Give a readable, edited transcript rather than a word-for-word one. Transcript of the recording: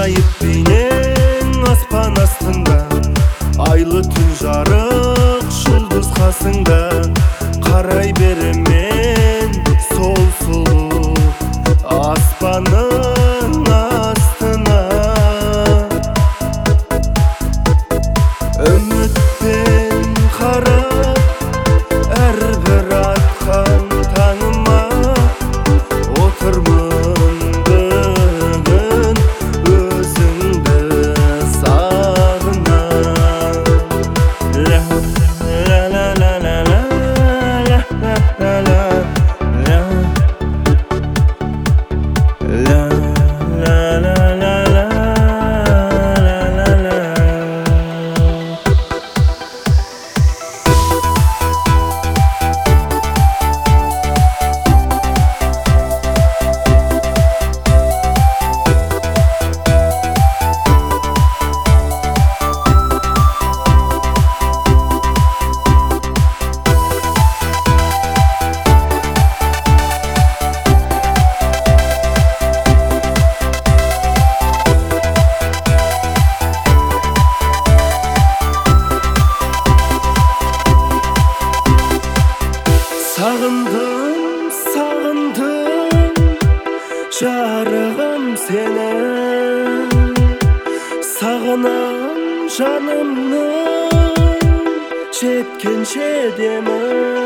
ажайып бейнең аспан астында, айлы түн жарық жұлдыз қасыңда. Қарай беремен сол сұлу аспанның астына. Үмітпен қарап әрбір атқан таңыма, отырмын бүгін өзіңді сағынам. Ля ля ля ля ля ля ля ля ля ля ля ля ля. Сағындым, сағындым, жарығым сені. Сағынам жанымның жеткенше демі.